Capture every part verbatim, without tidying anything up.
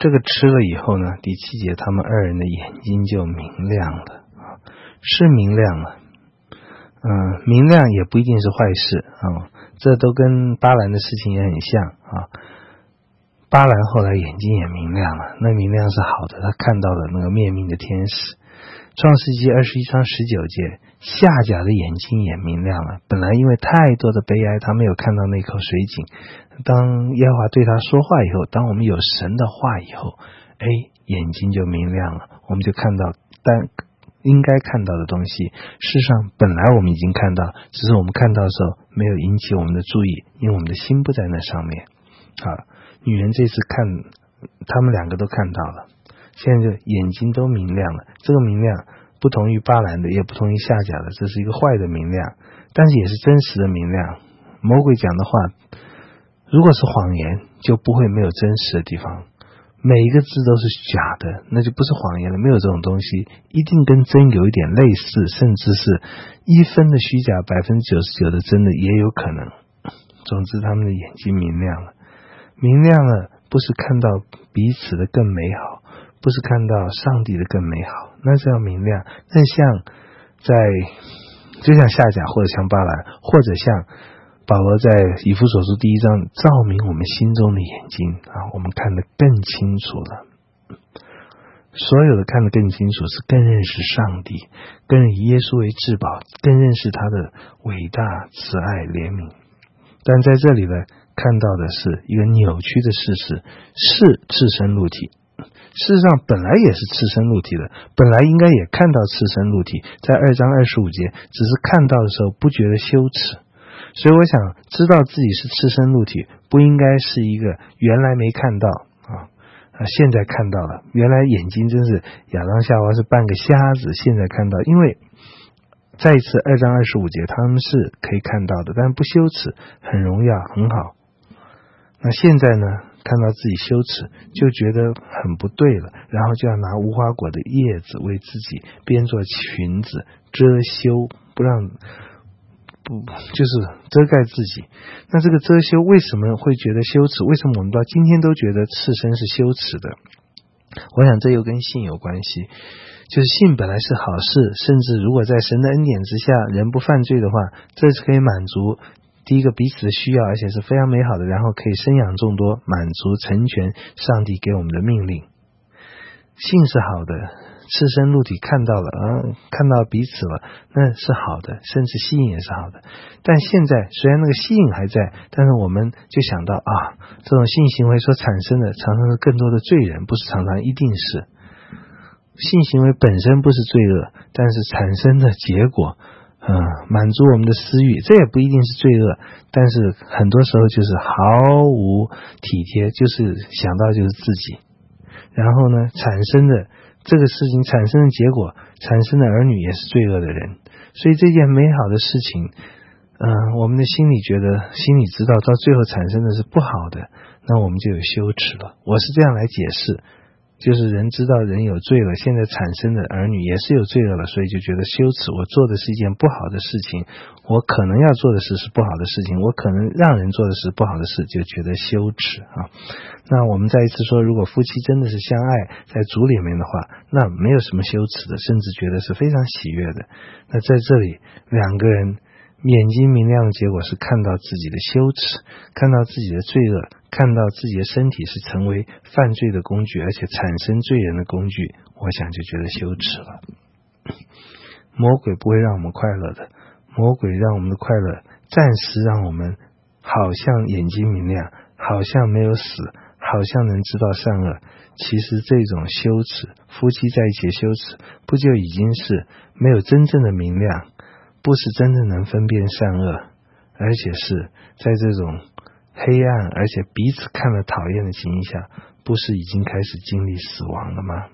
这个吃了以后呢，第七节他们二人的眼睛就明亮了啊，是明亮了。嗯，明亮也不一定是坏事啊，这都跟巴兰的事情也很像啊。巴兰后来眼睛也明亮了，那明亮是好的，他看到了那个灭命的天使。创世纪二十一章十九节，夏甲的眼睛也明亮了。本来因为太多的悲哀，他没有看到那口水井。当耶和华对他说话以后，当我们有神的话以后，哎，眼睛就明亮了，我们就看到但应该看到的东西。事实上本来我们已经看到，只是我们看到的时候没有引起我们的注意，因为我们的心不在那上面啊。女人这次看，他们两个都看到了，现在就眼睛都明亮了。这个明亮不同于巴兰的，也不同于夏甲的，这是一个坏的明亮，但是也是真实的明亮。魔鬼讲的话如果是谎言，就不会没有真实的地方，每一个字都是假的，那就不是谎言了。没有这种东西，一定跟真有一点类似，甚至是一分的虚假，百分之九十九的真的也有可能。总之他们的眼睛明亮了，明亮了不是看到彼此的更美好，不是看到上帝的更美好，那是要明亮。那像在就像夏甲，或者像巴兰，或者像保罗在以弗所书第一章，照明我们心中的眼睛啊，我们看得更清楚了。所有的看得更清楚，是更认识上帝，更以耶稣为至宝，更认识他的伟大、慈爱、怜悯。但在这里呢，看到的是一个扭曲的事实，是赤身露体。事实上本来也是赤身露体的，本来应该也看到赤身露体，在二章二十五节，只是看到的时候不觉得羞耻。所以我想知道自己是赤身露体，不应该是一个原来没看到啊，现在看到了，原来眼睛真是亚当夏娃是半个瞎子，现在看到。因为再一次二章二十五节，他们是可以看到的，但不羞耻，很荣耀，很好。那现在呢，看到自己羞耻，就觉得很不对了，然后就要拿无花果的叶子为自己编做裙子，遮羞，不让不就是遮盖自己。那这个遮羞为什么会觉得羞耻？为什么我们到今天都觉得赤身是羞耻的？我想这又跟性有关系，就是性本来是好事，甚至如果在神的恩典之下人不犯罪的话，这是可以满足第一个彼此的需要，而且是非常美好的，然后可以生养众多，满足成全上帝给我们的命令。性是好的，赤身露体看到了啊，看到彼此了，那是好的，甚至吸引也是好的。但现在虽然那个吸引还在，但是我们就想到啊，这种性行为所产生的常常是更多的罪人，不是常常一定是。性行为本身不是罪恶，但是产生的结果嗯，满足我们的私欲，这也不一定是罪恶，但是很多时候就是毫无体贴，就是想到就是自己，然后呢产生的这个事情产生的结果，产生的儿女也是罪恶的人。所以这件美好的事情嗯、呃，我们的心里觉得心里知道到最后产生的是不好的，那我们就有羞耻了。我是这样来解释，就是人知道人有罪了，现在产生的儿女也是有罪恶了，所以就觉得羞耻，我做的是一件不好的事情，我可能要做的事是不好的事情，我可能让人做的是不好的事，就觉得羞耻啊。那我们再一次说，如果夫妻真的是相爱在主里面的话，那没有什么羞耻的，甚至觉得是非常喜悦的。那在这里两个人眼睛明亮的结果是看到自己的羞耻，看到自己的罪恶，看到自己的身体是成为犯罪的工具，而且产生罪人的工具，我想就觉得羞耻了。魔鬼不会让我们快乐的，魔鬼让我们的快乐暂时让我们好像眼睛明亮，好像没有死，好像能知道善恶。其实这种羞耻，夫妻在一起的羞耻，不就已经是没有真正的明亮，不是真正能分辨善恶，而且是在这种黑暗而且彼此看了讨厌的情形下，不是已经开始经历死亡了吗？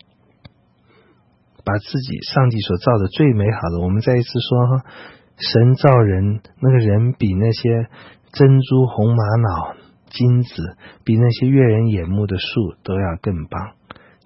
把自己上帝所造的最美好的，我们再一次说，神造人，那个人比那些珍珠、红玛瑙、金子，比那些悦人眼目的树都要更棒。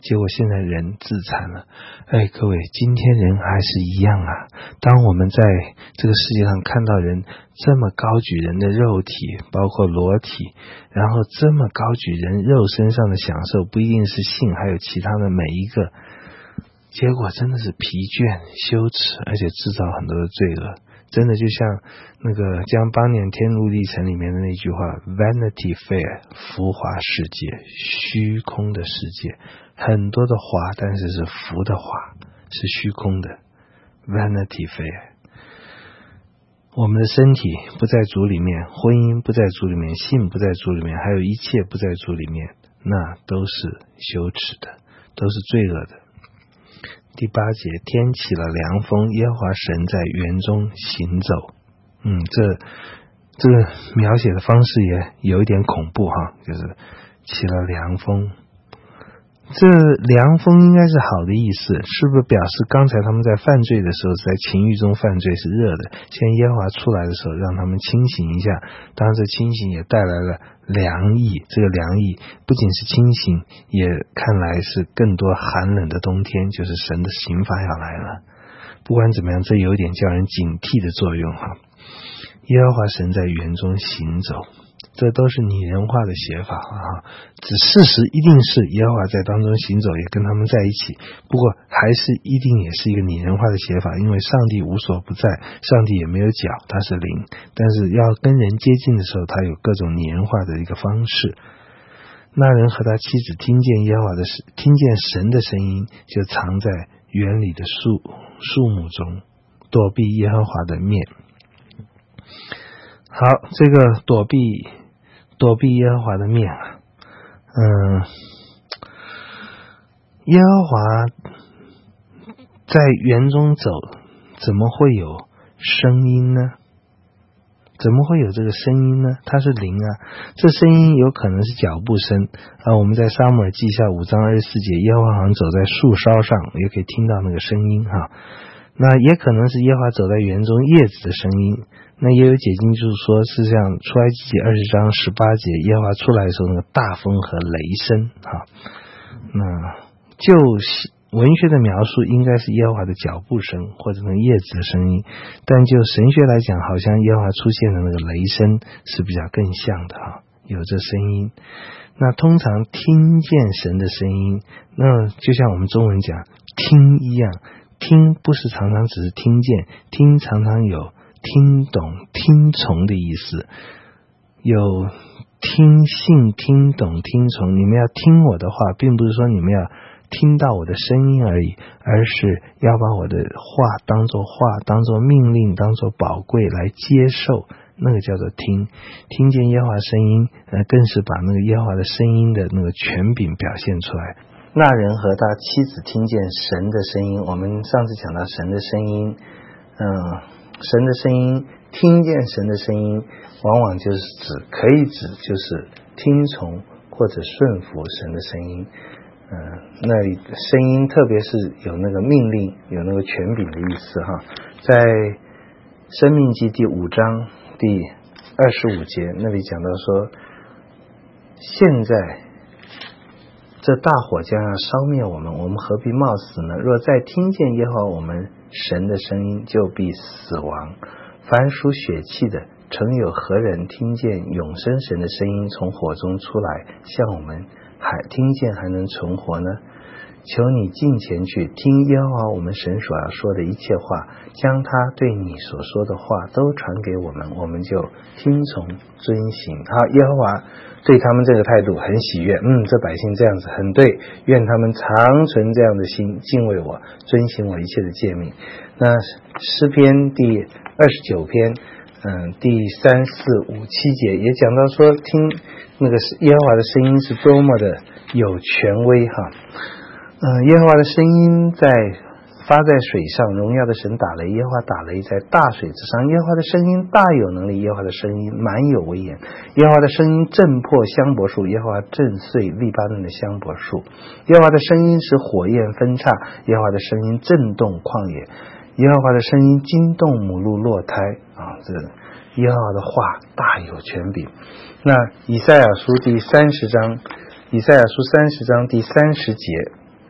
结果现在人自残了。哎，各位，今天人还是一样啊。当我们在这个世界上看到人这么高举人的肉体，包括裸体，然后这么高举人肉身上的享受，不一定是性，还有其他的每一个，结果真的是疲倦、羞耻，而且制造很多的罪恶。真的就像那个江邦年天路历程里面的那句话 Vanity Fair， 浮华世界，虚空的世界，很多的华，但是是浮的华，是虚空的 Vanity Fair。 我们的身体不在主里面，婚姻不在主里面，性不在主里面，还有一切不在主里面，那都是羞耻的，都是罪恶的。第八节，天起了凉风，耶和华神在园中行走。嗯，这这个描写的方式也有一点恐怖哈，就是起了凉风。这凉风应该是好的意思，是不是表示刚才他们在犯罪的时候，在情欲中犯罪是热的，现在耶和华出来的时候让他们清醒一下，当然这清醒也带来了凉意，这个凉意不仅是清醒，也看来是更多寒冷的冬天，就是神的刑罚要来了。不管怎么样，这有点叫人警惕的作用哈。耶和华神在园中行走，这都是拟人化的写法啊，只事实一定是耶和华在当中行走，也跟他们在一起，不过还是一定也是一个拟人化的写法，因为上帝无所不在，上帝也没有脚，他是灵，但是要跟人接近的时候，他有各种拟人化的一个方式。那人和他妻子听见耶和华的听见神的声音，就藏在园里的树树木中，躲避耶和华的面。好，这个躲避躲避耶和华的面啊，嗯，耶和华在园中走，怎么会有声音呢？怎么会有这个声音呢？它是灵啊，这声音有可能是脚步声啊。我们在撒母耳记下五章二十四节，耶和华好像走在树梢上，也可以听到那个声音哈。那也可能是耶和华走在园中叶子的声音。那也有解经就是说，是像出埃及记二十章十八节，耶和华出来的时候那个大风和雷声哈。那就文学的描述应该是耶和华的脚步声或者那个叶子的声音，但就神学来讲，好像耶和华出现的那个雷声是比较更像的哈，有这声音。那通常听见神的声音，那就像我们中文讲听一样，听不是常常只是听见，听常常有听懂听从的意思，有听信听懂听从。你们要听我的话，并不是说你们要听到我的声音而已，而是要把我的话当作话，当作命令，当作宝贵来接受，那个叫做听。听见耶和华声音，呃，更是把那个耶和华的声音的那个权柄表现出来。那人和他妻子听见神的声音，我们上次讲到神的声音，嗯，神的声音，听见神的声音，往往就是指，可以指就是听从或者顺服神的声音。嗯，那里声音特别是有那个命令，有那个权柄的意思哈。在申命记第五章第二十五节那里讲到说，现在这大火将要烧灭我们，我们何必冒死呢？若再听见耶和华我们神的声音，就必死亡。凡属血气的，曾有何人听见永生神的声音从火中出来，像我们还听见还能存活呢？求你近前去听耶和华我们神所要说的一切话，将他对你所说的话都传给我们，我们就听从遵行。好，耶和华对他们这个态度很喜悦，嗯，这百姓这样子很对，愿他们常存这样的心，敬畏我，遵行我一切的诫命。那诗篇第二十九篇嗯，第三四五七节也讲到说，听那个耶和华的声音是多么的有权威哈。嗯，耶和华的声音在发在水上，荣耀的神打雷，耶和华打雷在大水之上。耶和华的声音大有能力，耶和华的声音满有威严。耶和华的声音震破香柏树，耶和华震碎利巴嫩的香柏树。耶和华的声音使火焰分叉，耶和华的声音震动旷野。耶和华的声音惊动母鹿落胎啊，这耶和华的话大有权柄。那以赛亚书第三十章，以赛亚书三十章第三十节，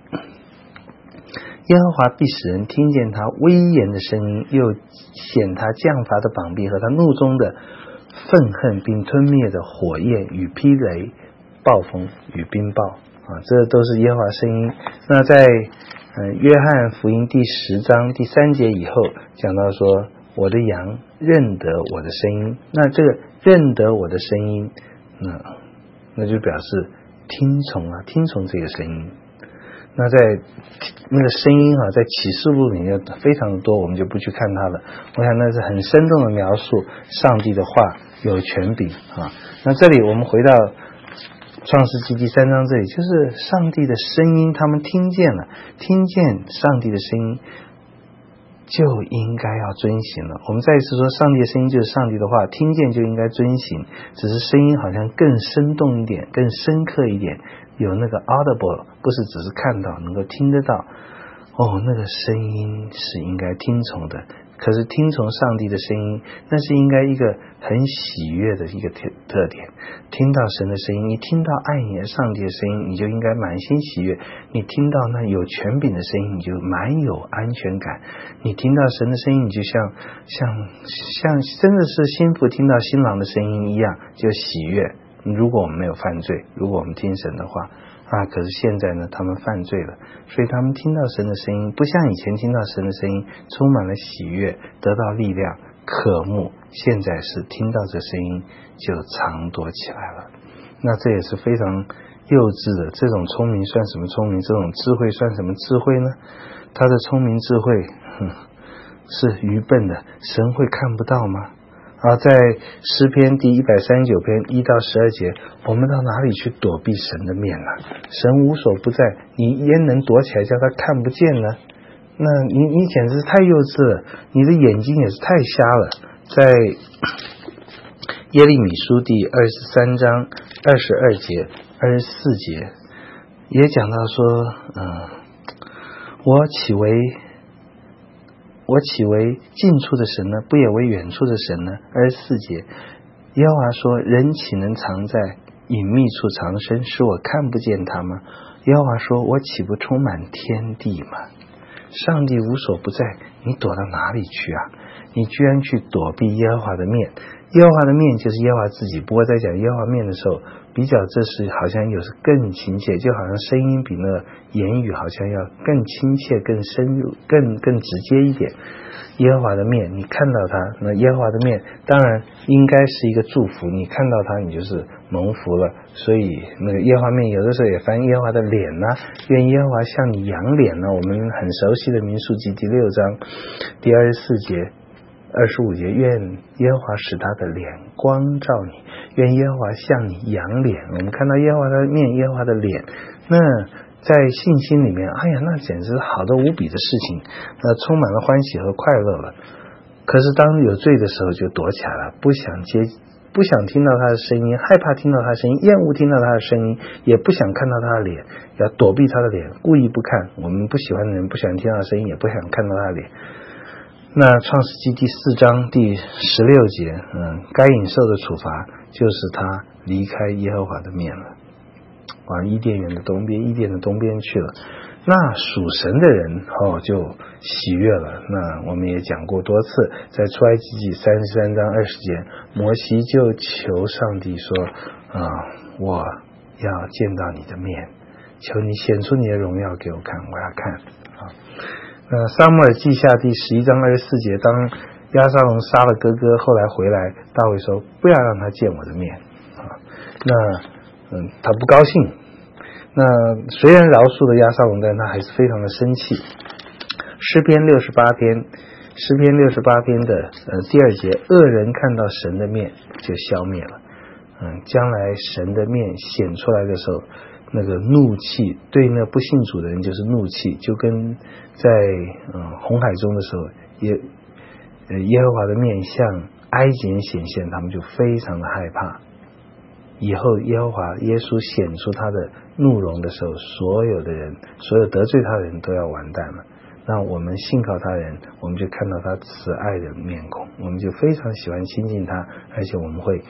耶和华必使人听见他威严的声音，又显他降罚的膀臂和他怒中的愤恨，并吞灭的火焰与霹雷、暴风与冰雹啊，这都是耶和华声音。那在呃约翰福音第十章第三节以后讲到说，我的羊认得我的声音。那这个认得我的声音，那那就表示听从啊，听从这个声音。那在那个声音啊，在启示录里面非常的多，我们就不去看它了。我想那是很生动的描述上帝的话有权柄啊。那这里我们回到创世纪第三章，这里就是上帝的声音，他们听见了，听见上帝的声音就应该要遵行了。我们再一次说，上帝的声音就是上帝的话，听见就应该遵行，只是声音好像更生动一点，更深刻一点，有那个 audible， 不是只是看到，能够听得到。哦，那个声音是应该听从的。可是听从上帝的声音，那是应该一个很喜悦的一个特特点。听到神的声音，你听到爱你的上帝的声音，你就应该满心喜悦。你听到那有权柄的声音，你就蛮有安全感。你听到神的声音，你就像像像真的是心腹听到新郎的声音一样，就喜悦。如果我们没有犯罪，如果我们听神的话啊，可是现在呢，他们犯罪了，所以他们听到神的声音，不像以前听到神的声音充满了喜悦，得到力量，渴慕。现在是听到这声音就藏躲起来了。那这也是非常幼稚的。这种聪明算什么聪明？这种智慧算什么智慧呢？他的聪明智慧哼，是愚笨的。神会看不到吗？啊，在诗篇第一百三十九篇一到十二节，我们到哪里去躲避神的面呢？神无所不在，你焉能躲起来叫他看不见呢？那你你简直是太幼稚了，你的眼睛也是太瞎了。在耶利米书第二十三章二十二节、二十四节也讲到说，嗯，我岂为我岂为近处的神呢？不也为远处的神呢？二十四节，耶和华说：人岂能藏在隐秘处藏身，使我看不见他吗？耶和华说：我岂不充满天地吗？上帝无所不在，你躲到哪里去啊？你居然去躲避耶和华的面。耶和华的面就是耶和华自己，不过在讲耶和华面的时候，比较这是好像有时更亲切，就好像声音比那个言语好像要更亲切、更深入、更更直接一点。耶和华的面，你看到他，那耶和华的面当然应该是一个祝福，你看到他，你就是蒙福了。所以那个耶和华面有的时候也翻耶和华的脸呢、啊，愿耶和华向你扬脸呢、啊。我们很熟悉的民数记第六章第二十四节。二十五节，愿耶和华使他的脸光照你，愿耶和华向你扬脸。我们看到耶和华的面，耶和华的脸，那在信心里面，哎呀，那简直好得无比的事情，那充满了欢喜和快乐了。可是当有罪的时候就躲起来了，不想接不想听到他的声音，害怕听到他的声音，厌恶听到他的声音，也不想看到他的脸，要躲避他的脸，故意不看。我们不喜欢的人不喜欢听到他的声音，也不想看到他的脸。那创世纪第四章第十六节，嗯，该隐受的处罚就是他离开耶和华的面了，往伊甸园的东边，伊甸的东边去了。那属神的人哦就喜悦了。那我们也讲过多次，在出埃及记三十三章二十节，摩西就求上帝说啊，我要见到你的面，求你显出你的荣耀给我看，我要看啊。那撒母耳记下第十一章二十四节，当押沙龙杀了哥哥，后来回来，大卫说不要让他见我的面啊。那嗯，他不高兴。那虽然饶恕了押沙龙，但他还是非常的生气。诗篇六十八篇，诗篇六十八篇的呃第二节，恶人看到神的面就消灭了。嗯，将来神的面显出来的时候，那个怒气对那不信主的人就是怒气，就跟在嗯红海中的时候，耶呃耶和华的面向埃及人显现，他们就非常的害怕。以后耶和华耶稣显出他的怒容的时候，所有的人，所有得罪他的人都要完蛋了。那我们信靠他的人，我们就看到他慈爱的面孔，我们就非常喜欢亲近他，而且我们会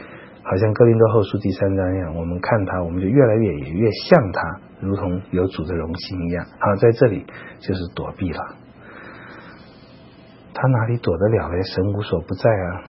好像哥林多后书第三章一样，我们看他，我们就越来越也越像他，如同有主的荣形一样。好，在这里就是躲避了。他哪里躲得了嘞？神无所不在啊！